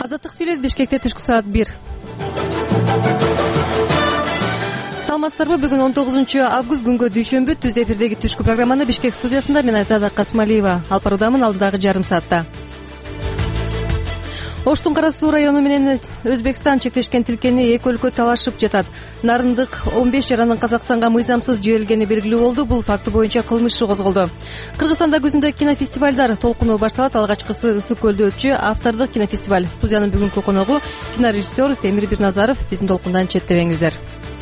Азаттык сүйлөйт. Бишкекте түшкү саат 1. Саламатсыздарбы? Бүгүн 19 август күнгө дүйшөмбү. Түз эфирдеги түшкү программаны Бишкек студиясында мен Айзада Касмалиева алып баруудамын алдыдагы жарым саатта. Оштун Кара Суу району менен Өзбекстан чектешкен тилкени эки өлкө талашып жатат. Нарындык 15 жарандын Казакстанга мыйзамсыз жиберилгени белгилүү болду. Бул факты боюнча кылмыш иши козголду. Кыргызстанда күзүндө кинофестивалдар толкуну башталат. Алгачкысы Ысык көлдө өтчү автордук кинофестиваль. Студиянын бүгүнкү коногу кинорежиссер Темир Бирназаров. Биздин толкундан четтебеңиздер.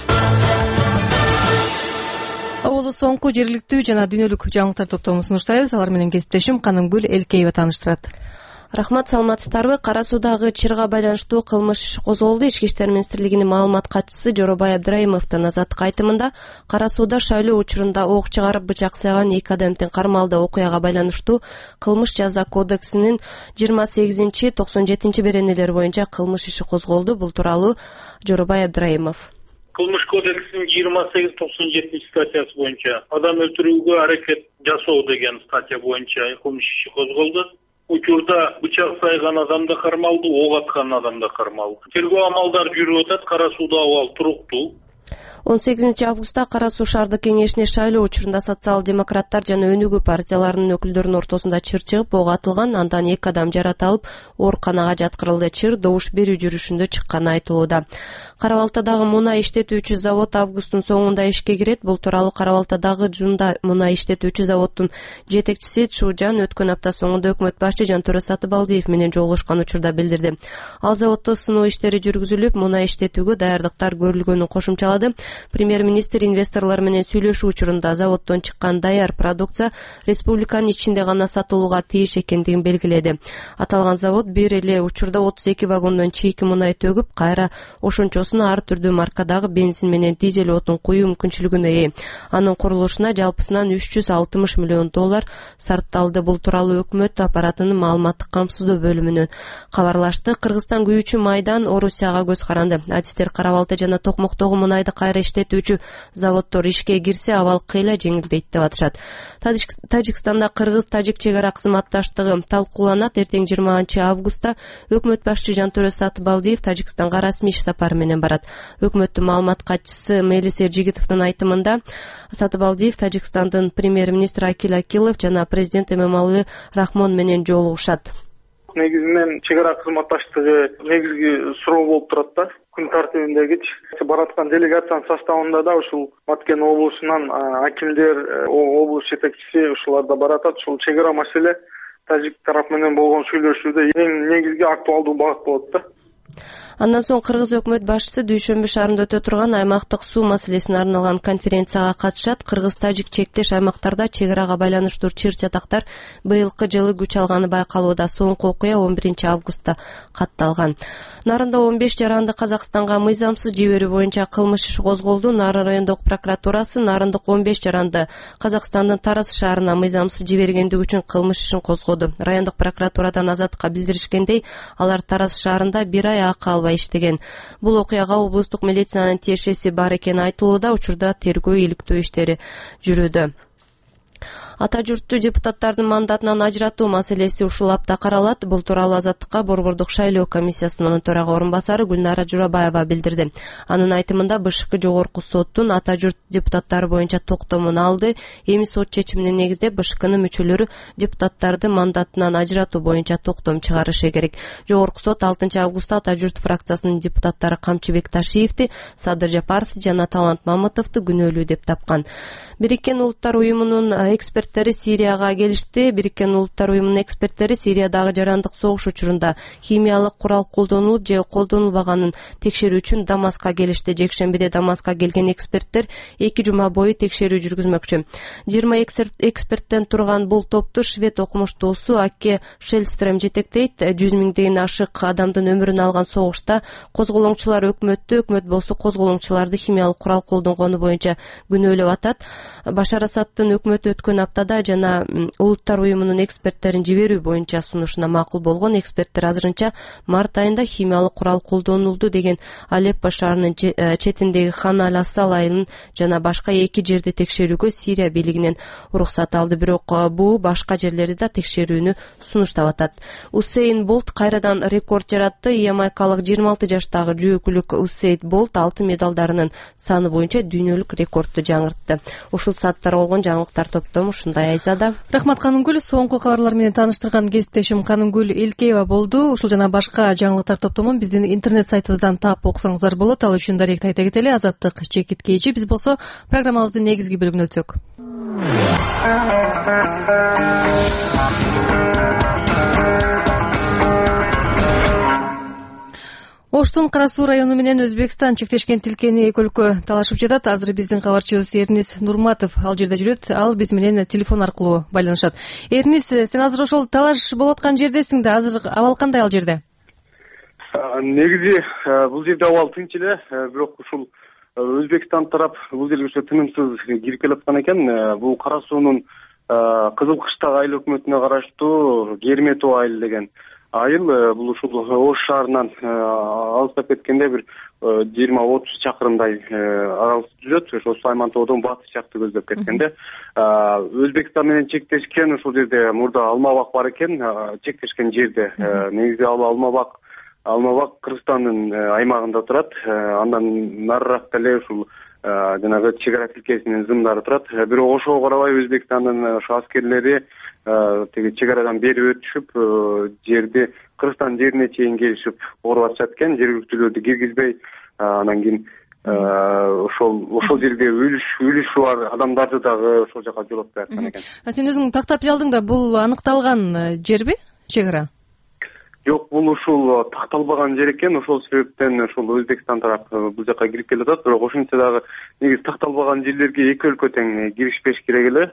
Оболу соңку жергиликтүү жана дүйнөлүк жаңылыктар топтомун сунуштайбыз. Алар менен кесиптешим Канымгүл Элкеева тааныштырат. Рахмат, саламатсыздарбы? Кара Суудагы чырга байланыштуу кылмыш иши козголду. Ички иштер министрлигинин маалымат катчысы Жоробай Абдрайымовдун азаттык айтымында Кара Сууда шайлоо учурунда ок чыгарып бычак сайган 2 адамдын кармалды окуяга байланыштуу кылмыш жаза кодексинин 28-97 беренелери боюнча кылмыш иши козголду. Бул тууралуу Жоробай Абдрайымов. Кылмыш кодексинин 28-97 статьясы боюнча адам өлтүрүүгө аракет жасоо деген статья боюнча кылмыш иши козголду. Учурда бычак сайган адам да кармалды, ок аткан адам да кармалды. Тергөө амалдары жүрүп атат. Кара Сууда абал туруктуу. 18 августта Кара Суу шаардык кеңешине шайлоо учурунда социал-демократтар жана өнүгүү партияларынын өкүлдөрүнүн ортосунда чыр чыгып ок атылган. Андан 2 адам жаратылып, ооруканага жаткырылды. Чыр добуш берүү жүрүшүндө чыкканы айтылууда. Кара Балтадагы мунай иштетүүчү завод августтун соңунда ишке кирет. Бул тууралуу Кара Балтадагы Жунда мунай иштетүүчү заводдун жетекчиси Чужан өткөн апта соңунда өкмөт башчы Жантөрө Сатыбалдиев менен жолугушкан учурда билдирди. Ал заводдо сыноо иштери жүргүзүлүп, мунай иштетүүгө даярдыктар көрүлгөнүн кошумчалады. Премьер-министр инвесторлор менен сүйлөшүү учурунда заводдон чыккан даяр продукция республиканын ичинде гана сатылууга тийиш экендигин белгиледи. Аталган завод бир эле учурда 32 вагондон чийки мунай төгүп, кайра ошончосуна ар түрдүү маркадагы бензин менен дизель отун куюу мүмкүнчүлүгүнө ээ. Анын курулушуна жалпысынан $360 миллион сарпталды. Бул тууралуу өкмөт аппаратынын маалыматтык камсыздоо бөлүмүнөн кабарлашты. Кыргызстан күйүүчү майдан Орусияга көз каранды. Адистер Кара Балта жана Токмоктогу мунайды кайра иштетүүчү заводдор ишке кирсе абал кыйла жеңилдейт деп атышат. Тажикстанда кыргыз-тажик чек ара кызматташтыгы талкууланат. Эртең 20 августта өкмөт башчы Жантөрө Сатыбалдиев Тажикстанга расмий иш сапары менен барат. Өкмөттүн маалымат катчысы Мелис Эржигитовдун айтымында Сатыбалдиев Тажикстандын премьер-министри Акил Акилов жана президент Эмомали Рахмон менен жолугушат. Негизинен чек ара кызматташтыгы негизги суроо болуп турат да. Күн тартибиндеги бараткан делегациянын составында да ушул Маткен облусунан акимдер, облус жетекчиси ушулар да баратат. Ушул чек ара маселе тажик тарап менен болгон сүйлөшүүдө эң негизги актуалдуу багыт болот да. Андан соң кыргыз өкмөт башчысы дүйшөмбү шаарында өтө турган аймактык суу маселесине арналган конференцияга катышат. Кыргыз-тажик чектеш аймактарда чек арага байланыштуу чыр-чатактар быйылкы жылы күч алганы байкалууда. Соңку окуя 11 августта катталган. Нарында 15 жаранды Казакстанга мыйзамсыз жиберүү боюнча кылмыш иши козголду. Нарын райондук прокуратурасы нарындык 15 жаранды Казакстандын Тараз шаарына мыйзамсыз жибергендиги үчүн кылмыш ишин козгоду. Райондук прокуратурадан азаттыкка билдиришкендей, алар Тараз шаарында 1 ай акы албай иштеген. Бул окуяга облустук милициянын тиешеси бар экени айтылууда. Учурда тергөө иликтөө иштери жүрүүдө. Ата журтту депутаттардын мандатынан ажыратуу маселеси ушул апта каралат. Бул тууралуу Азаттыкка Борбордук шайлоо комиссиясынын төрага орун басары Гүлнара Журабаева билдирди. Анын айтымында БШК жогорку соттун ата журт депутаттары боюнча токтомун алды. Эми сот чечимине негиздеп БШКнын мүчөлөрү депутаттарды мандатынан ажыратуу боюнча токтом чыгарышы керек. Жогорку сот 6 августта ата журт фракциясынын депутаттары Камчыбек Ташиевди, Садыр Жапаровду жана Талант Мамытовду күнөөлүү деп тапкан. Бириккен Улуттар уюмунун эксперттери Сирияга келишти. Бириккен Улуттар уюмунун эксперттери Сириядагы жарандык согуш учурунда химиялык курал колдонулуп же колдонулбаганын текшерүү үчүн Дамаска келишти. Жекшембиде Дамаска келген эксперттер 2 жума бою текшерүү жүргүзмөкчү. 20 эксперттен турган бул топту швед окумуштуусу Акке Шельстрем жетектейт. 100 миңден ашык адамдын өмүрүн алган согушта козголоңчулар өкмөт болсо козголоңчуларды химиялык курал колдонгону боюнча күнөөлөп атат. Башар Асаддын өкмөтү өткөн апта ортада жана Улуттар уюмунун эксперттерин жиберүү боюнча сунушуна макул болгон. Эксперттер азырынча март айында химиялык курал колдонулду деген Алеппо шаарынын четиндеги Хан Аль-Асал айылын жана башка 2 жерди текшерүүгө Сирия бийлигинен уруксат алды. Бирок бул башка жерлерди да текшерүүнү сунуштап атат. Усейн Болт кайрадан рекорд жаратты. Ямайкалык 26 жаштагы жөөкүлүк Усейн Болт алтын медалдарынын саны боюнча дүйнөлүк рекордду жаңыртты. Ушул сааттар болгон жаңылыктар топтому ушундай. Айзада. Рахмат Канымгүл. Соңку кабарлар менен тааныштырган кесиптешим Канымгүл Элкеева болду. Ушул жана башка жаңылыктар топтомун биздин интернет сайтыбыздан таап окусаңыздар болот. Ал үчүн даректи айта кетели. Азаттык Чекит Кээчи. Биз болсо программабыздын негизги бөлүгүнө өтсөк. Оштун Кара Суу району менен Өзбекстан чектешкен тилкени эки өлкө талашып жатат. Азыр биздин кабарчыбыз Эрнис Нурматов ал жерде жүрөт. Ал биз менен телефон аркылуу байланышат. Эрнис, сен азыр ошол талаш болуп аткан жердесиң да, азыр абал кандай ал жерде? Негизи бул жерде абал тынч эле, бирок ушул Өзбекстан тарап бул жерге ушу тынымсыз кирип келаткан экен. Бул Кара Суунун Кызыл Кыштагы айыл өкмөтүнө караштуу Герметов айыл деген айыл. Бул ушул Ош шаарынан алыстап кеткенде бир 20-30 чакырымдай аралыкта жүрөт. Ошо Сайман-тоодон батыш жакты көздөп кеткенде Өзбекстан менен чектешкен ушул жерде мурда Алмабак бар экен, чектешкен жерде. Негизи Алмабак Кыргызстандын аймагында турат. Андан нарыраак деле ушул жанагы чек ара тилкесинин зымдары турат. Бирок ошого карабай Өзбекстандын ошо аскерлери теги чек арадан бери өтүшүп, жерди Кыргызстан жерине чейин келишип оруп атышат экен. Жергиликтүүлөрдү киргизбей, анан кийин ошол жерге үлүшү бар адамдарды дагы ошол жака жолотпой аткан экен. Сен өзүң тактап алдың да, бул аныкталган жерби чек ара? Жок, бул ушул такталбаган жер экен. Ошол себептен ушул Өзбекстан тарап бул жака кирип келатат. Бирок ошентсе дагы негизи такталбаган жерлерге эки өлкө тең киришпеш керек эле.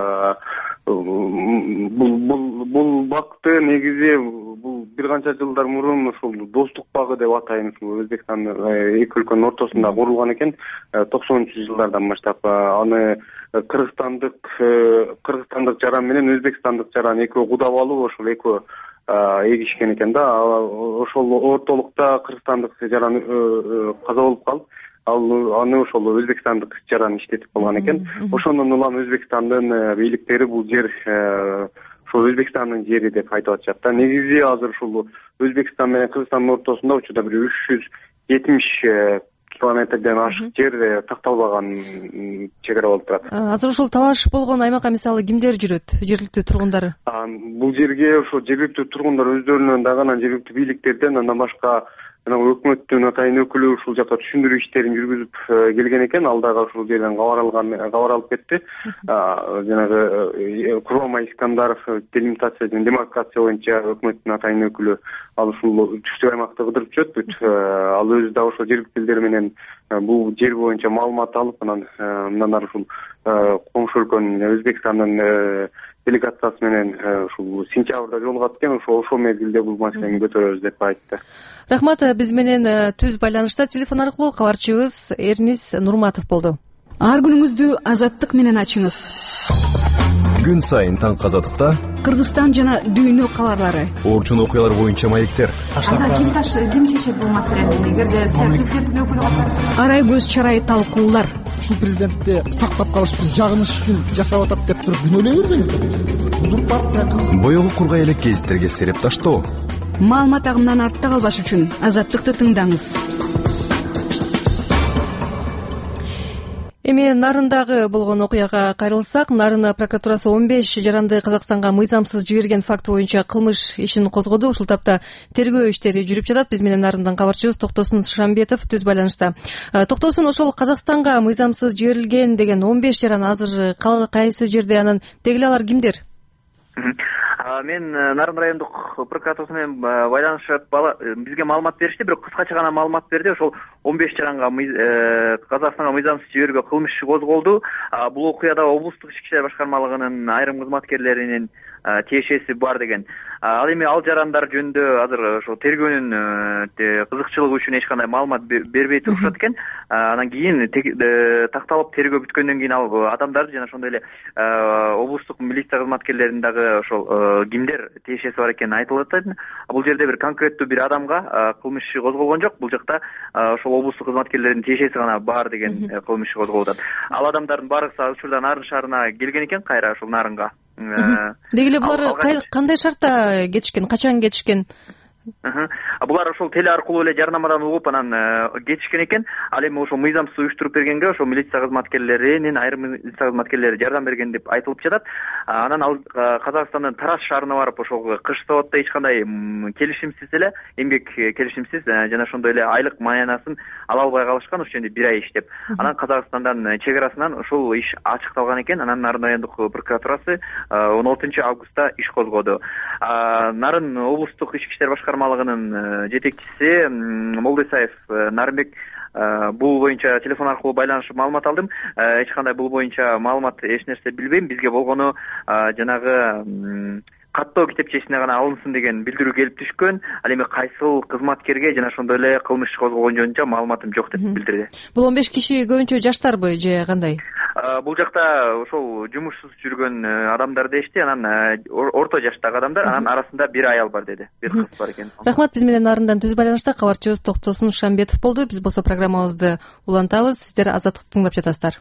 Бул бакты негизи бул бир канча жылдар мурун ушул достук багы деп атайын, ушул Өзбекстан эки өлкөнүн ортосунда курулган экен. 90-жылдардан баштап аны кыргызстандык жаран менен өзбекстандык жаран экөө кудабалуу ошол экөө эгишкен экен да. Ошол ортолукта кыргызстандык жаран каза болуп калып, аны ошол өзбекстандык жаран иштетип болгон экен. Ошондон улам Өзбекстандын бийликтери бул жер ошол Өзбекстандын жери деп айтып атышат да. Негизи азыр ушул Өзбекстан менен Кыргызстандын ортосунда учурда бир 370 километрден ашык жер такталбаган чек ара болуп турат. Азыр ушул талаш болгон аймакка мисалы кимдер жүрөт? Жергиликтүү тургундары? Бул жерге ошо жергиликтүү тургундар өздөрүнөн дагы, анан жергиликтүү бийликтерден, андан башка өкмөттүн атайын өкүлү ушул жакка түшүндүрүү иштерин жүргүзүп келген экен. Ал дагы ушул жерден кабар алып кетти. Жанагы Курман Искандаров делимитация жана демаркация боюнча өкмөттүн атайын өкүлү, ал ушул түштүк аймакты кыдырып жүрөт. Ал өзү да ошол жергиликтүүлөр менен бул жер боюнча маалымат алып, анан мындан ары ушул коңшу өлкөнүн Өзбекстандын делегациясы менен ушул сентябрда жолугат экен. Ошол мезгилде бул маселени көтөрөбүз деп айтты. Рахмат. Биз менен түз байланышта телефон аркылуу кабарчыбыз Эрнис Нурматов болду. Ар күнүңүздү азаттык менен ачыңыз. Күн сайын таңкы азаттыкта Кыргызстан жана дүйнө кабарлары, орчун окуялар боюнча маектер. Ким чечет бул маселени? Эгерде президенттин өкүлү катары арай көз чарай талкуулар. Ушул президентти сактап калыш үчүн, жагыныш үчүн жасап атат деп туруп күнөөлөй бербеңиздер. Узурпация. Боёгу кургай элек гезиттерге сереп таштоо. Маалымат агымынан артта калбаш үчүн азаттыкты тыңдаңыз. Эми Нарындагы болгон окуяга кайрылсак, Нарын прокуратурасы 15 жаранды Казакстанга мыйзамсыз жиберген факты боюнча кылмыш ишин козгоду. Ушул тапта тергөө иштери жүрүп жатат. Биз менен Нарындан кабарчыбыз Токтосун Шамбетов түз байланышта. Токтосун, ошол Казакстанга мыйзамсыз жиберилген деген 15 жаран азыр кайсы жерде, анан дегеле алар кимдер? Мен Нарын райондук прокуратурасы менен байланышып бизге маалымат беришти, бирок кыскача гана маалымат берди. Ошол 15 жаранга Казакстанга мыйзамсыз жиберүүгө кылмыш иши козголду. Бул окуяда облустук ички иштер башкармалыгынын айрым кызматкерлеринин тиешеси бар деген. Ал эми ал жарандар жөнүндө азыр ошол тергөөнүн кызыкчылыгы үчүн эч кандай маалымат бербей турушат экен. Анан кийин такталып тергөө бүткөндөн кийин ал адамдарды жана ошондой эле облустук милиция кызматкерлеринин дагы ошол кимдер тиешеси бар экени айтылып атат. Бул жерде бир конкреттүү бир адамга кылмыш иши козголгон жок. Бул жакта ошол облустук кызматкерлердин тиешеси гана бар деген кылмыш иши козголуп атат. Ал адамдардын баардыгы учурда Нарын шаарына келген экен, кайра ошол Нарынга. Деги эле булар кандай шартта кетишкен, качан кетишкен? Булар ошол теле аркылуу эле жарнамадан угуп анан кетишкен экен. Ал эми ошол мыйзамсыз уюштуруп бергенге ошол милиция кызматкерлеринин айрым милиция кызматкерлери жардам берген деп айтылып жатат. Анан ал Казакстандын Тараз шаарына барып ошол кыш сабатта эч кандай келишимсиз эле, эмгек келишимсиз жана ошондой эле айлык маянасын ала албай калышкан, ошол жерде бир ай иштеп. Анан Казакстандан чек арасынан ушул иш ачыкталган экен. Анан Нарын райондук прокуратурасы 16 августта иш козгоду. Нарын облустук ички иштер башкармалыгынын жетекчиси Молдосаев Нарынбек бул боюнча телефон аркылуу байланышып маалымат алдым. Эч кандай бул боюнча маалымат, эч нерсе билбейм. Бизге болгону жанагы каттоо китепчесине гана алынсын деген билдирүү келип түшкөн. Ал эми кайсыл кызматкерге жана ошондой эле кылмыш козголгон жөнүндө маалыматым жок деп билдирди. Бул 15 киши көбүнчө жаштарбы же кандай? Бул жакта ошол жумушсуз жүргөн адамдар дешти. Анан орто жаштагы адамдар, анан арасында бир аял бар деди. Бир кыз бар экен. Рахмат, биз менен Нарындан түз байланышта кабарчыбыз Токтосун Шамбетов болду. Биз болсо программабызды улантабыз. Сиздер Азаттыкты тыңдап жатасыздар.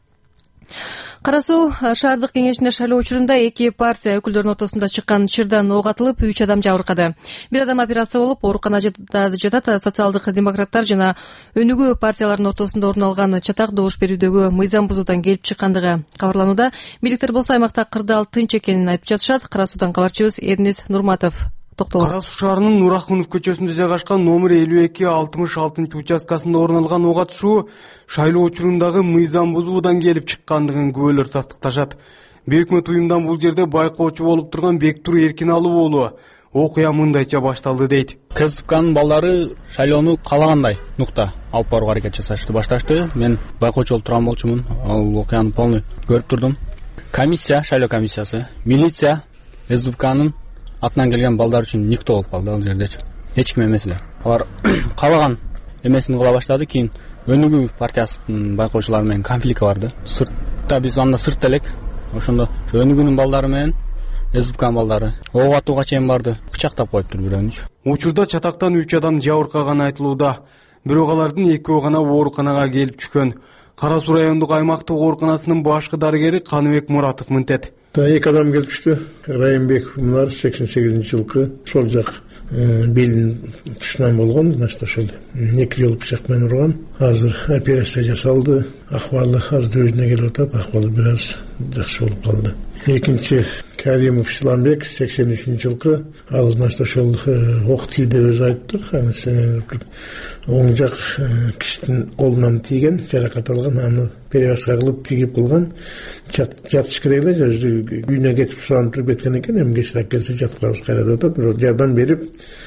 Кара Суу шаардык кеңешине шайлоо учурунда эки партия өкүлдөрүнүн ортосунда чыккан чырдан ок атылып 3 адам жабыркады. Бир адам операция болуп ооруканада жатат. Социалдык демократтар жана өнүгүү партияларынын ортосунда орун алган чатак добуш берүүдөгү мыйзам бузуудан келип чыккандыгы кабарланууда. Бийликтер болсо аймакта кырдаал тынч экенин айтып жатышат. Кара Суудан кабарчыбыз Эрнис Нурматов токтолот. Кара Суу шаарынын Нур Акунов көчөсүндө жайгашкан номер 52-66 участкасында орун алган ок атышуу шайлоо учурундагы мыйзам бузуудан келип чыккандыгын күбөлөр тастыкташат. Бейөкмөт уюмдан бул жерде байкоочу болуп турган Бектур Эркиналуу уулу окуя мындайча башталды дейт. КСПКнын балдары шайлоону каалагандай нукта алып барууга аракет жасашты, башташты. Мен байкоочу болуп турган болчумун. Ал окуяны полный көрүп турдум. Комиссия, шайлоо комиссиясы, милиция, СДПКнын атынан келген балдар үчүн никто болуп калды ал жердечи. Эч ким эмес эле. Алар каалаган эмесин кыла баштады. Кийин өнүгүү партиясынын байкоочулары менен конфликт барды. Сыртта биз анда сыртта элек. Ошондо өнүгүүнүн балдары менен СДПКнын балдары ок атууга чейин барды. Бычактап коюптур бирөөнүчү. Учурда чатактан 3 адам жабыркаганы айтылууда. Бирок алардын экөө гана ооруканага келип түшкөн. Кара Суу райондук аймактык ооруканасынын башкы дарыгери Каныбек Муратов мынтет. Эки адам келип түштү. Райымбек Мунар 88-жылкы сол жак белин тушунан болгон, значит ошол 2 жолу бычак менен урган. Азыр операция жасалды. Акыбалы азыр өзүнө келип атат. Акыбалы бир аз жакшы болуп калды. Экинчи Каримов Исламбек 83-жылкы, ал значит ошол ок тийди деп өзү айтты. Оң жак кишинин колунан тийген, жаракат алган, аны перевязка кылып тигип кылган. Жатыш керек эле, үйүнө кетип суранып туруп кеткен экен. Эми кечирээк келсе жаткырабыз кайра деп атат. Бирок жардам берип,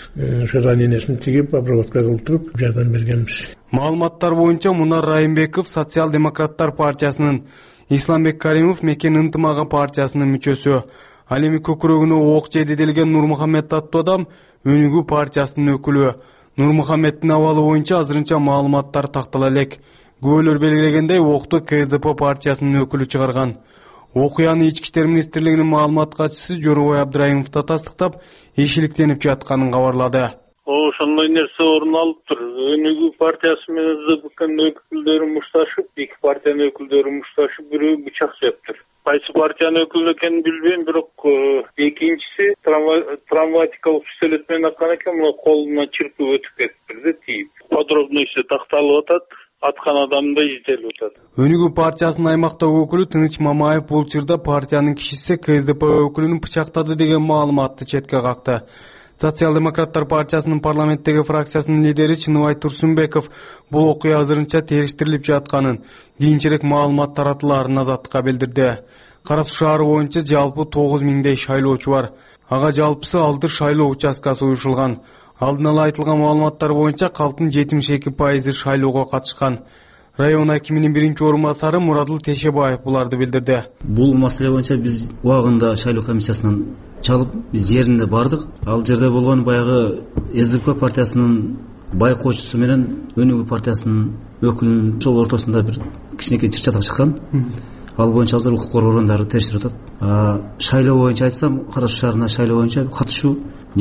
ошо раненесин тигип, обработка кылып туруп жардам бергенбиз. Маалыматтар боюнча Мунар Райымбеков социал-демократтар партиясынын, Исламбек Каримов Мекен ынтымагы партиясынын мүчөсү. Ал эми көкүрөгүнө ок жеди делген Нурмухаммед аттуу адам өнүгүү партиясынын өкүлү. Нурмухаммеддин абалы боюнча азырынча маалыматтар тактала элек. Күбөлөр белгилегендей окту КСДП партиясынын өкүлү чыгарган. Окуяны Ички иштер министрлигинин маалымат катчысы Жорубай Абдрайымов да тастыктап, ишиликтенип жатканын кабарлады. Ошондой нерсе орун алыптыр. Өнүгүү партиясы менен ЗПКнын өкүлдөрү мушташып, эки партиянын өкүлдөрү мушташып, бирөө бычак жаптыр. Кайсы партиянын өкүлү экенин билбейм, бирок экинчиси травматикалык пистолет менен аткан экен, мына колуна чырпып өтүп кетти, тийип. Подробныйсы такталып атат. Аткан адам да изделип атат. Өнүгүү партиясынын аймактагы өкүлү Тыныч Мамаев бул чырда партиянын кишиси КСДП өкүлүн бычактады деген маалыматты четке какты. Социал-демократтар партиясынын парламенттеги фракциясынын лидери Чыныбай Турсунбеков бул окуя азырынча териштирилип жатканын, кийинчерээк маалымат таратыларын Азаттыкка билдирди. Кара Суу шаары боюнча жалпы 9000дей шайлоочу бар. Ага жалпысы 6 шайлоо участкасы уюшулган. Алдын ала айтылган маалыматтар боюнча калктын 72% шайлоого катышкан. Район акиминин биринчи орун басары Мурадыл Тешебаев буларды билдирди. Бул маселе боюнча биз убагында шайлоо комиссиясынан чалып биз жеринде бардык. Ал жерде болгон баягы СДП партиясынын байкоочусу менен Өнүгүү партиясынын өкүлүнүн ошол ортосунда бир кичинекей чыр-чатак чыккан. Ал боюнча азыр укук коргоо органдары териштирип атат. Шайлоо боюнча айтсам, Кара Суу шаарына шайлоо боюнча катышуу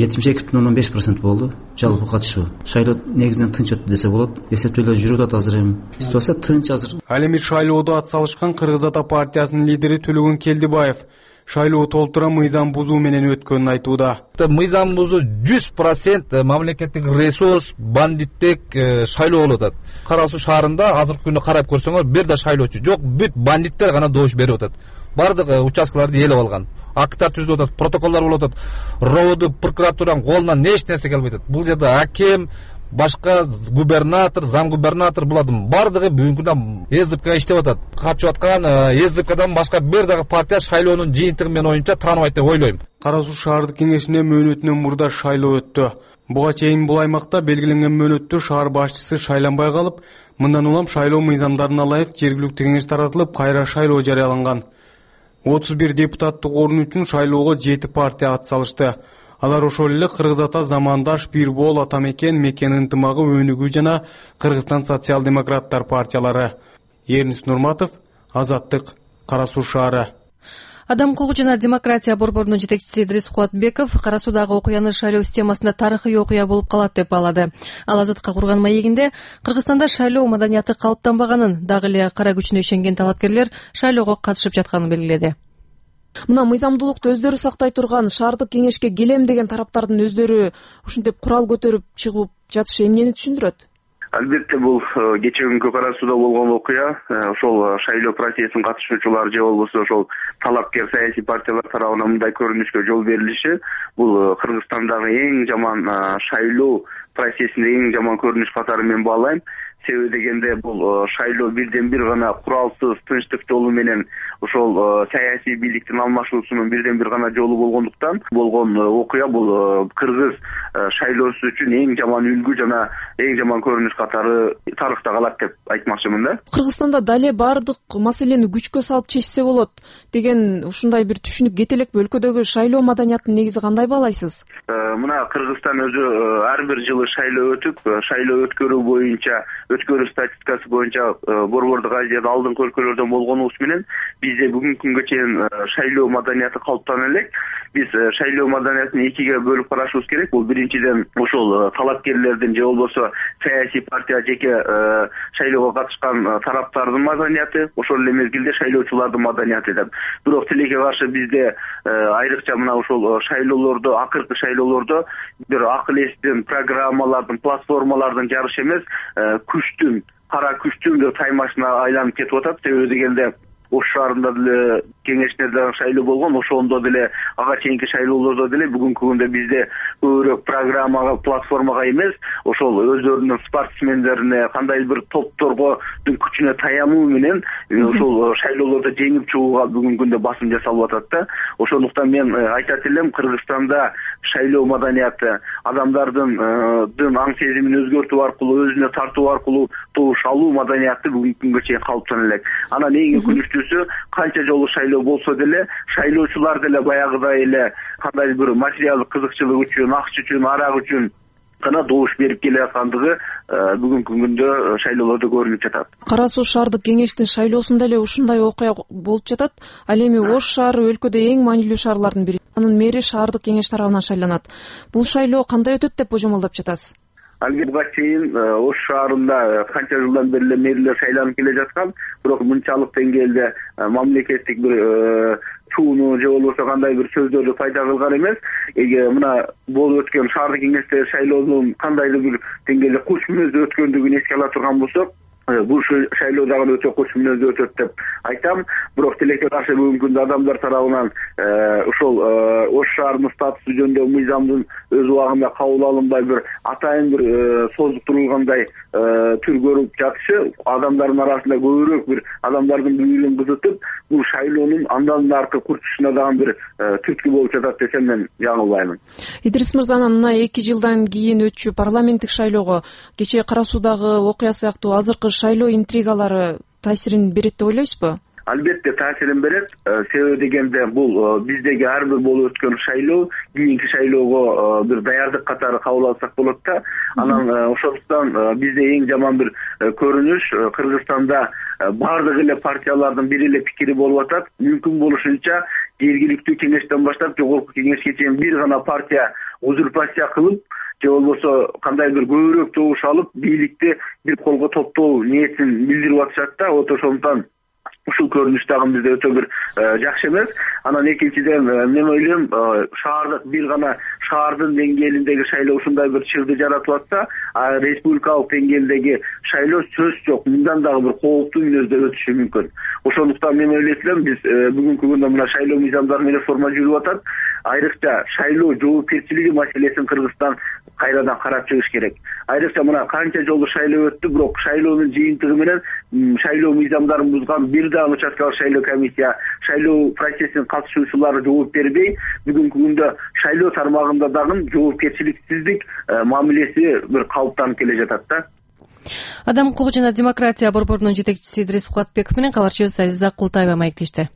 72,5% болду. Жалпы катышуу. Шайлоо негизинен тынч өттү десе болот. Эсептөөлөр жүрүп атат азыр эми. Ситуация тынч азыр. Ал эми шайлоодо ат салышкан Кыргыз Ата партиясынын лидери Төлөгөн Келдибаев шайлоо толтура мыйзам бузуу менен өткөнүн айтууда. Мыйзам бузуу 100% мамлекеттик ресурс, бандиттик шайлоо болуп атат. Кара Суу шаарында азыркы күнү карап көрсөңөр, бир да шайлоочу жок, бүт бандиттер гана добуш берип атат. Бардык участкаларды ээлеп алган. Актар түзүлүп атат, протоколдор болуп атат. Ровду прокуратуранын колунан эч нерсе келбей атат. Бул жерде аким, башка губернатор, зам губернатор булардын бардыгы бүгүнкү күндө СДПК иштеп атат. Катышып аткан СДПКдан башка бир дагы партия шайлоонун жыйынтыгы менен оюнча тааныбайт деп ойлойм. Кара Суу шаардык кеңешине мөөнөтүнөн мурда шайлоо өттү. Буга чейин бул аймакта белгиленген мөөнөттө шаар башчысы шайланбай калып, мындан улам шайлоо мыйзамдарына ылайык жергиликтүү кеңеш таратылып, кайра шайлоо жарыяланган. 31 депутаттык орун үчүн шайлоого 7 партия ат салышты. Алар ошол эле Кыргыз Ата, Замандаш, Бирбол, Атамекен, Мекен ынтымагы, Өнүгүү жана Кыргызстан социал-демократтар партиялары. Эрнис Нурматов, Азаттык, Кара Суу шаары. Адам укугу жана демократия борборунун жетекчиси Идрис Кубатбеков Кара Суудагы окуяны шайлоо системасында тарыхый окуя болуп калат деп баалады. Ал Азатка курган маегинде Кыргызстанда шайлоо маданияты калыптанбаганын, дагы эле кара күчүнө ишенген талапкерлер шайлоого катышып жатканын белгиледи. Мына мыйзамдуулукту өздөрү сактай турган шаардык кеңешке келем деген тараптардын өздөрү ушинтип курал көтөрүп чыгып жатышы эмнени түшүндүрөт? Албетте бул кечээ Кара Сууда болгон окуя ошол шайлоо процессин катышуучулар же болбосо ошол талапкер саясий партиялар тарабынан мындай көрүнүшкө жол берилиши бул Кыргызстандагы эң жаман шайлоо процессинде эң жаман көрүнүш катары мен баалайм. Себеби дегенде бул шайлоо бирден бир гана куралсыз, тынчтык жолу менен ошол саясий бийликтин алмашуусунун бирден бир гана жолу болгондуктан болгон окуя бул кыргыз шайлоосу үчүн эң жаман үлгү жана эң жаман көрүнүш катары тарыхта калат деп айтмакчымын да. Кыргызстанда дале бардык маселени күчкө салып чечсе болот деген ушундай бир түшүнүк кете элекпи? Өлкөдөгү шайлоо маданиятынын негизи кандай баалайсыз? Мына Кыргызстан өзү ар бир жылы шайлоо өтүп, шайлоо өткөрүү боюнча, өткөрүү статистикасы боюнча борбордук Азияда алдыңкы өлкөлөрдөн болгонубуз менен бизде бүгүнкү күнгө чейин шайлоо маданияты калыптана элек. Биз шайлоо маданиятын экиге бөлүп карашыбыз керек. Бул биринчиден ошол талапкерлердин же болбосо саясий партия жеке шайлоого катышкан тараптардын маданияты, ошол эле мезгилде шайлоочулардын маданияты деп. Бирок тилекке каршы бизде айрыкча мына ошол шайлоолордо, акыркы шайлоолордо бир акыл эстин, программалардын, платформалардын жарышы эмес, күчтүн, кара күчтүн таймашына айланып кетип атат. Себеби дегенде Ош шаарында деле кеңештерде шайлоо болгон, ошондо деле ага чейинки шайлоолордо деле бүгүнкү күндө бизде көбүрөөк программага, платформага эмес, ошол өздөрүнүн спортсмендерине, кандай бир топторго күчүнө таянуу менен ошол шайлоолордо жеңип чыгууга бүгүнкү күндө басым жасалып атат да. Ошондуктан мен айтат элем, Кыргызстанда шайлоо маданияты адамдардын аң сезимин өзгөртүү аркылуу, өзүнө тартуу аркылуу добуш алуу маданияты бүгүнкү күнгө чейин калыптана элек. Анан эң өкүнүчтүүсү, канча жолу шайлоо болсо деле, шайлоочулар деле баягыдай эле кандай бир материалдык кызыкчылык үчүн, акча үчүн, арак үчүн гана добуш берип келе аткандыгы бүгүнкү күндө шайлоолордо көрүнүп жатат. Кара Суу шаардык кеңештин шайлоосунда эле ушундай окуя болуп жатат. Ал эми Ош шаары өлкөдө эң маанилүү шаарлардын бири. Анын мэри шаардык кеңеш тарабынан шайланат. Бул шайлоо кандай өтөт деп божомолдоп жатасыз? Албетте чейин Ош шаарында канча жылдан бери эле мэрлер шайланып келе жаткан, бирок мынчалык деңгээлде мамлекеттик бир чууну же болбосо кандай бир сөздөрдү пайда кылган эмес. Мына болуп өткөн шаардык кеңештер шайлоонун кандайдыр бир деңгээлде куч мүнөздө өткөндүгүн эске ала турган болсок, бул шайлоо дагы өтө куч мүнөздө өтөт деп айтам. Бирок тилекке каршы бүгүнкү күндө адамдар тарабынан ошол Ош шаарынын статусу жөнүндө мыйзамдын өз убагында кабыл алынбай бир атайын бир создуктурулгандай түр көрүп жатышы адамдардын арасында көбүрөөк бир адамдардын бүйүрүн кызытып, бул шайлоонун андан аркы курчушуна дагы бир түрткү болуп жатат десем мен жаңылбаймын. Идрис мырза, мына 2 жылдан кийин өтчү парламенттик шайлоого кечээ Кара Суудагы окуя сыяктуу азыркы шайлоо интригалары таасирин берет деп ойлойсузбу? Албетте таасирин берет. Себеби дегенде бул биздеги ар бир болуп өткөн шайлоо кийинки шайлоого бир даярдык катары кабыл алсак болот да. Анан ошондуктан бизде эң жаман бир көрүнүш Кыргызстанда баардык эле партиялардын бир эле пикири болуп атат. Мүмкүн болушунча жергиликтүү кеңештен баштап жогорку кеңешке чейин бир гана партия узурпация кылып же болбосо кандай бир көбүрөөк добуш алып бийликти бир колго топтоо ниетин билдирип атышат да. Вот ошондуктан ушул көрүнүш дагы бизде өтө бир жакшы эмес. Анан экинчиден мен ойлойм, шаардык бир гана шаардын деңгээлиндеги шайлоо ушундай бир чырды жаратып атса, республикалык деңгээлдеги шайлоо сөз жок, мындан дагы бир кооптуу мүнөздө өтүшү мүмкүн. Ошондуктан мен ойлойм, биз бүгүнкү күндө мына шайлоо мыйзамдарын реформа жүрүп атат. Айрыкча шайлоо жоопкерчилиги маселесин Кыргызстан кайрадан карап чыгыш керек. Айрыкча мына канча жолу шайлоо өттү, бирок шайлоонун жыйынтыгы менен шайлоо мыйзамдарын бузган бир дагы участкалык шайлоо комиссия, шайлоо процессинин катышуучулары жооп бербей, бүгүнкү күндө шайлоо тармагында дагы жоопкерчиликсиздик мамилеси бир калыптанып келе жатат да. Адам укугу жана демократия борборунун жетекчиси Идрис Кубатбеков менен кабарчыбыз Азиза Култаева маектешти.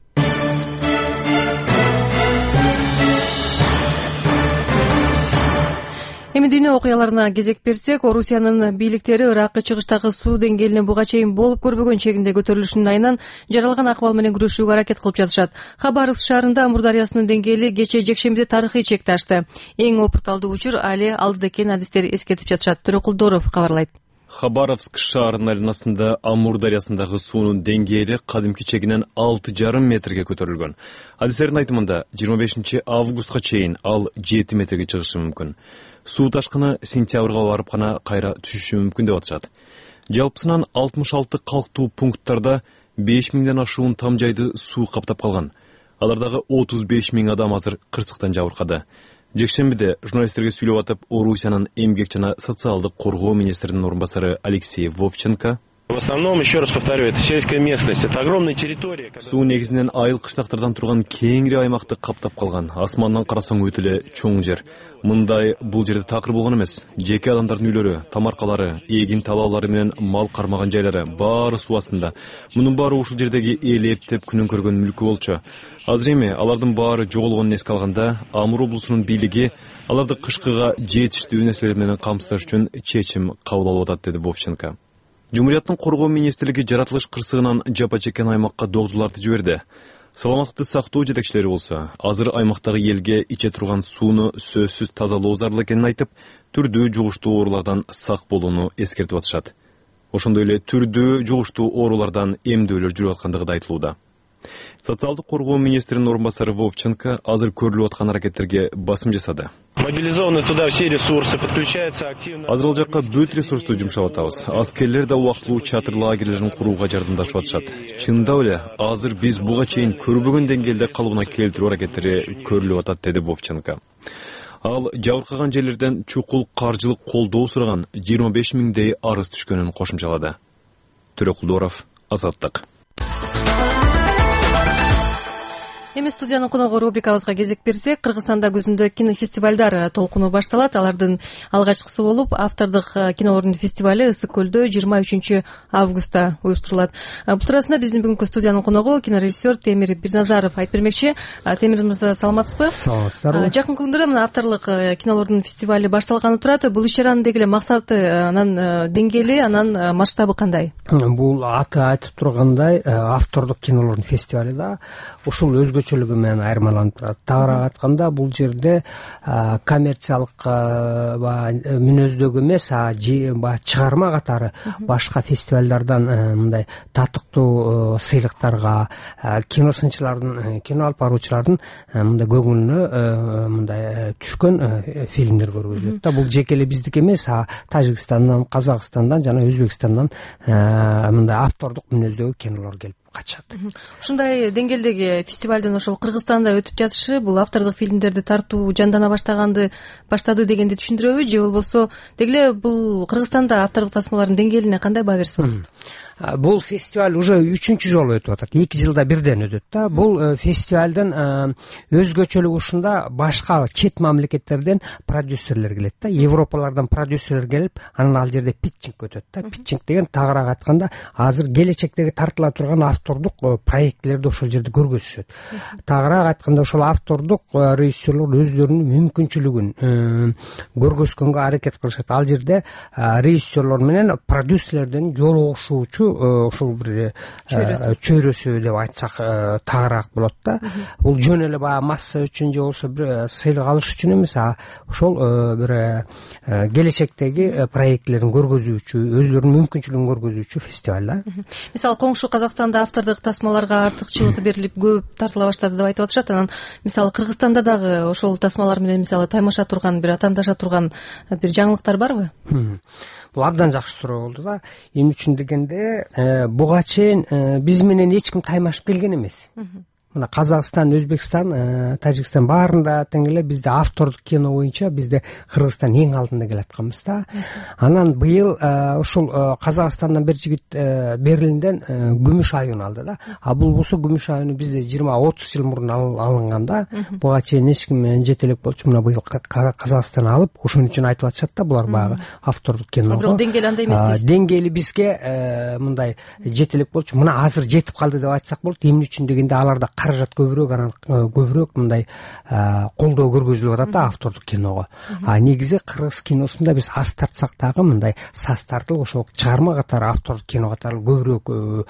Эми дүйнө окуяларына кезек берсек, Орусиянын бийликтери Ираккы чыгыштагы суу деңгээлинин буга чейин болуп көрбөгөн чегинде көтөрүлүшүнүн айынан жаралган акыбал менен күрөшүүгө аракет кылып жатышат. Хабаровск шаарында Амур дарыясынын деңгээли кечээ жекшембиде тарыхый чекти ашты. Эң опурталдуу учур али алдыда экенин адистер эскертип жатышат. Төрөкулдоров кабарлайт. Хабаровск шаарынын айланасында Амур дарыясындагы суунун деңгээли кадимки чегинен 6,5 метрге көтөрүлгөн. Адистердин айтымында 25 августка чейин ал 7 метрге чыгышы мүмкүн. Суу ташкыны сентябрга барып гана кайра түшүшү мүмкүн деп атышат. Жалпысынан 66 калктуу пункттарда 5000ден ашуун там жайды суу каптап калган. Алардагы 35 000 адам азыр кырсыктан жабыркады. Жекшембиде журналисттерге сүйлөп атып, Орусиянын эмгек жана социалдык коргоо министринин орун басары Алексей Вовченко: В основном, еще раз повторю, это сельская местность, это огромная территория. Суу негизинен айыл кыштактардан турган кеңири аймакты каптап калган. Асмандан карасаң өтө эле чоң жер. Мындай бул жерде такыр болгон эмес. Жеке адамдардын үйлөрү, тамаркалары, эгин талаалары менен мал кармаган жайлары баары суу астында. Мунун баары ушул жердеги эл эптеп күнүн көргөн мүлкү болчу. Азыр эми алардын баары жоголгонун эске алганда, Амур облусунун бийлиги аларды кышкыга жетиштүү нерселер менен камсыздаш үчүн чечим кабыл алып атат, деди Вовченко. Жумурияттын коргоо министрлиги жаратылыш кырсыгынан жапа чеккен аймакка доктурларды жиберди. Саламаттыкты сактоо жетекчилери болсо, азыр аймактагы элге иче турган сууну сөзсүз тазалоо зарыл экенин айтып, түрдүү жугуштуу оорулардан сак болууну эскертип атышат. Ошондой эле түрдүү жугуштуу оорулардан эмдөөлөр жүрүп аткандыгы да айтылууда. Социалдык коргоо министринин орун басары Вовченко азыр көрүлүп аткан аракеттерге басым жасады. Мобилизованы туда все ресурсы, подключаются активно. Азыр ал жакка бүт ресурсту жумшап атабыз. Аскерлер да убактылуу чатыр лагерлерин курууга жардамдашып атышат. Чындап эле, азыр биз буга чейин көрбөгөн деңгээлде калыбына келтирүү аракеттери көрүлүп атат, деди Вовченко. Ал жабыркаган жерлерден чукул каржылык колдоо сураган 25 000дей арыз түшкөнүн кошумчалады. Төрөкулдоров, Азаттык. Эми студиянын коногу рубрикабызга кезек берсек, Кыргызстанда күзүндө кинофестивалдар толкуну башталат. Алардын алгачкысы болуп, автордук кинолордун фестивали Ысык көлдө 23 августта уюштурулат. Бул туурасында биздин бүгүнкү студиянын коногу кинорежиссер Темир Бирназаров айтып бермекчи. Темир мырза, саламатсызбы? Саламатсыздарбы. Жакынкы күндөрдө мына авторлук кинолордун фестивали башталганы турат. Бул иш-чаранын деги эле максаты, анан деңгээли, анан масштабы кандай? Бул аты айтып тургандай, автордук кинолордун фестивали да ушул өзгөчөлүгү менен айырмаланып турат. Тагыраак айтканда, бул жерде коммерциялык мүнөздөгү эмес, чыгарма катары башка фестивалдардан мындай татыктуу сыйлыктарга, киносынчылардын, кино алып баруучулардын мындай көңүлүнө мындай түшкөн фильмдер көргөзүлөт да. Бул жеке эле биздики эмес, Тажикстандан, Казакстандан жана Өзбекстандан мындай автордук мүнөздөгү кинолор келип качат. Ушундай деңгээлдеги фестивалдын ошол Кыргызстанда өтүп жатышы бул автордук фильмдерди тартуу жандана баштады дегенди түшүндүрөбү, же болбосо деги эле бул Кыргызстанда автордук тасмалардын деңгээлине кандай баа берсиң? бул фестиваль уже 3-чү жолу өтүп атат, 2 жылда бирден өтөт да. Бул фестивалдын өзгөчөлүгү ушунда, башка чет мамлекеттерден продюсерлер келет да, Европалардан продюсерлер келип, анан ал жерде питчинг өтөт да. Питчинг деген тагыраак айтканда азыр келечектеги тартыла турган автордук проектлерди ошол жерде көргөзүшөт. Тагыраак айтканда ошол автордук режиссерлор өздөрүнүн мүмкүнчүлүгүн көргөзгөнгө аракет кылышат. Ал жерде режиссерлор менен продюсерлердин жолугушуучу ушул бир чөйрөсү деп айтсак тагыраак болот да. Бул жөн эле баягы масса үчүн же болбосо бир сыйлык алыш үчүн эмес, ошол бир келечектеги проектлерин көргөзүүчү, өздөрүнүн мүмкүнчүлүгүн көргөзүүчү фестиваль да. Мисалы коңшу Казакстанда автордук тасмаларга артыкчылык берилип көп тартыла баштады деп айтып атышат. Анан мисалы Кыргызстанда дагы ошол тасмалар менен мисалы таймаша турган, бир атандаша турган бир жаңылыктар барбы? Бул абдан жакшы суроо болду да. Эмне үчүн дегенде, буга чейин биз менен эч ким таймашып келген эмес. Мына Казакстан, Өзбекстан, Тажикстан баарында тең эле бизде автордук кино боюнча бизде Кыргызстан эң алдында келатканбыз да. Анан быйыл ушул Казакстандан бир жигит Берлинден күмүш аюн алды да. Бул болсо күмүш аюну бизде 20-30 жыл мурун алынган да. Буга чейин эч ким жетелеп болчу. Мына быйыл Казакстан алып, ошон үчүн айтып атышат да, булар баягы автордук киного. Бирок деңгээли андай эмес дейсиз. Деңгээли бизге мындай жетелеп болчу. Мына азыр жетип калды деп айтсак болот. Эмне үчүн дегенде аларда каражат көбүрөөк, анан көбүрөөк мындай колдоо көргөзүлүп атат да автордук киного. Негизи кыргыз киносунда биз аз тартсак дагы мындай саз тартылып, ошол чыгарма катары автордук кино катары көбүрөөк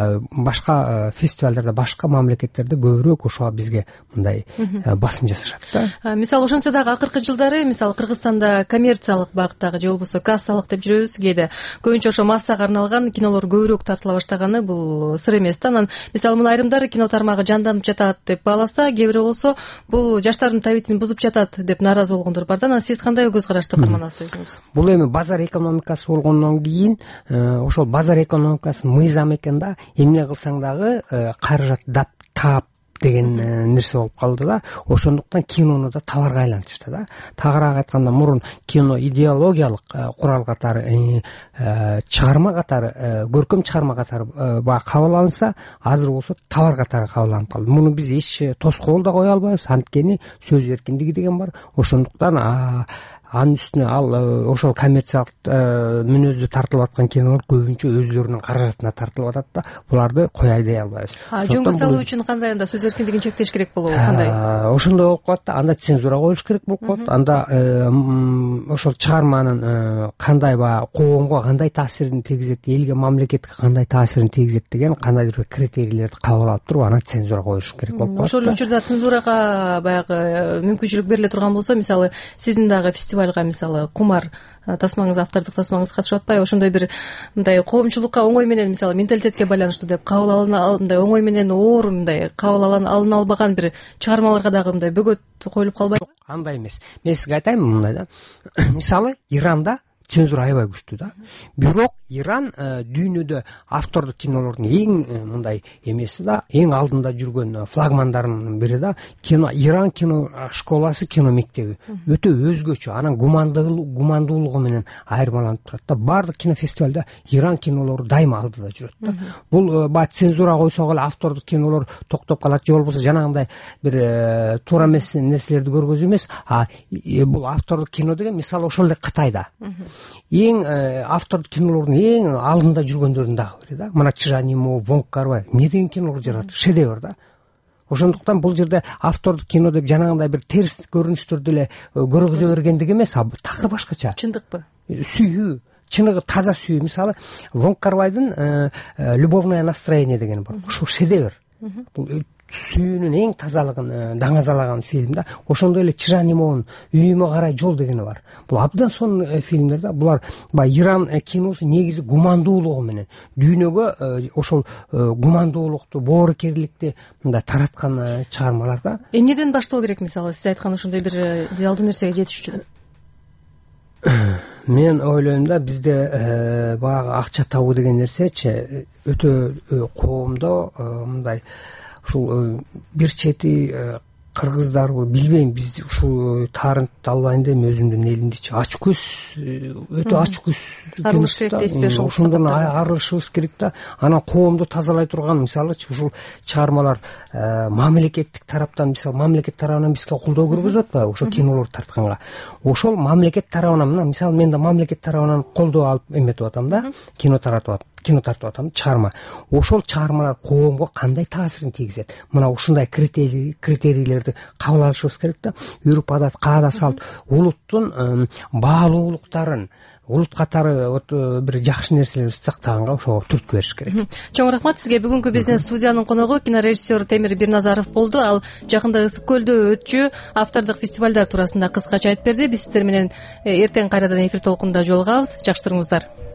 башка фестивалдарда, башка мамлекеттерде көбүрөөк ошого бизге мындай басым жасашат да. Мисалы ошентсе дагы акыркы жылдары мисалы Кыргызстанда коммерциялык багыттагы же болбосо кассалык деп жүрөбүз кээде. Көбүнчө ошо массага арналган кинолор көбүрөөк тартыла баштаганы бул сыр эмес да. Анан мисалы мына айрымдары кино тармагы жанданып жатат деп бааласа, кээ бирөө болсо бул жаштардын табитин бузуп жатат деп нааразы болгондор бар да. Анан сиз кандай көз карашты карманасыз өзүңүз? Бул эми базар экономикасы болгондон кийин ошол базар экономикасынын мыйзамы экен да. Эмне кылсаң дагы каражат таап деген нерсе болуп калды да. Ошондуктан кинону да товарга айлантышты да. Тагыраак айтканда, мурун кино идеологиялык курал катары, чыгарма катары, көркөм чыгарма катары баягы кабыл алынса, азыр болсо товар катары кабыл алынып калды. Муну биз эч тоскоол да кое албайбыз, анткени сөз эркиндиги деген бар. Ошондуктан анын үстүнө ал ошол коммерциялык мүнөздүү тартылып аткан кинолор көбүнчө өзлөрүнүн каражатына тартылып атат да. Буларды кое айдай албайбыз. Жөнгө салуу үчүн кандай анда сөз эркиндигин чектеш керек болобу, кандай? Ошондой болуп калат да. Анда цензура коюш керек болуп калат. Анда ошол чыгарманын кандай баягы коомго кандай таасирин тийгизет, элге, мамлекетке кандай таасирин тийгизет деген кандайдыр бир критерийлерди кабыл алып туруп, анан цензура коюш керек болуп калат. Ошол учурда цензурага баягы мүмкүнчүлүк бериле турган болсо, мисалы сиздин дагы фестивалга мисалы кумар тасмаңыз, автордук тасмаңыз катышып атпайбы? Ошондой бир мындай коомчулукка оңой менен, мисалы менталитетке байланыштуу деп кабыл алына, мындай оңой менен оор мындай кабыл алына албаган бир чыгармаларга дагы мындай бөгөт коюлуп калбайбы? Андай эмес. Мен сизге айтайын мындай да. Мисалы Иранда цензура аябай күчтүү да. Бирок Иран дүйнөдө автордук кинолордун эң мындай эмеси да, эң алдында жүргөн флагмандарынын бири да. Иран кино школасы, кино мектеби өтө өзгөчө, анан гумандуулугу менен айырмаланып турат да. Бардык кинофестивалда Иран кинолору дайыма алдыда жүрөт да. Бул цензура койсок эле автордук кинолор токтоп калат, же болбосо жанагындай бир туура эмес нерселерди көргөзүү эмес. Бул автордук кино деген мисалы ошол эле Кытайда эң автордук кинолордун эң алдында жүргөндөрдүн дагы бири да. Мына Чжанимо, Вонг Кар-вай эмне деген кинолор жаратат, шедевр да. Ошондуктан бул жерде автордук кино деп жанагындай бир терс көрүнүштөрдү эле көргөзө бергендик эмес, такыр башкача. Чындыкпы? Сүйүү, чыныгы таза сүйүү. Мисалы Вонг Кар-вайдын Любовное настроение деген бар. Ушул шедевр. Бул сүйүүнүн эң тазалыгын даңазалаган фильм да. Ошондой эле Чжанимонун Үйүмө карай жол дегени бар. Бул абдан сонун фильмдер да. Булар Иран киносу негизи гумандуулугу менен дүйнөгө ошол гумандуулукту, боорукерликти мындай тараткан чыгармалар да. Эмнеден баштоо керек, мисалы сиз айткан ошондой бир идеалдуу нерсеге жетиш үчүн? Мен ойлойм да, бизде баягы акча табуу деген нерсечи өтө коомдо мындай ушул бир чети кыргыздарбы билбейм, биз ушул таарынтты албайын деп өзүмдүн элимдичи ач көз, өтө ач көз арылыш керек дейсизби? Ошондон арылышыбыз керек да. Анан коомду тазалай турган, мисалычы ушул чыгармалар мамлекеттик тараптан, мисалы мамлекет тарабынан бизге колдоо көргөзүп атпайбы ошо кинолорду тартканга. Ошол мамлекет тарабынан, мына мисалы мен да мамлекет тарабынан колдоо алып эметип атам да, кино тартып атам, чыгарма. Ошол чыгармалар коомго кандай таасирин тийгизет? Мына ушундай критерийлерди кабыл алышыбыз керек да. Үрп адат, каада салт, улуттун баалуулуктарын, улут катары бир жакшы нерселерди сактаганга ошого түрткү бериш керек. Чоң рахмат сизге. Бүгүнкү биздин студиянын коногу кинорежиссер Темир Бирназаров болду. Ал жакында Ысык көлдө өтчү автордук фестивалдар туурасында кыскача айтып берди. Биз сиздер менен эртең кайрадан эфир толкунунда жолугабыз. Жакшы туруңуздар.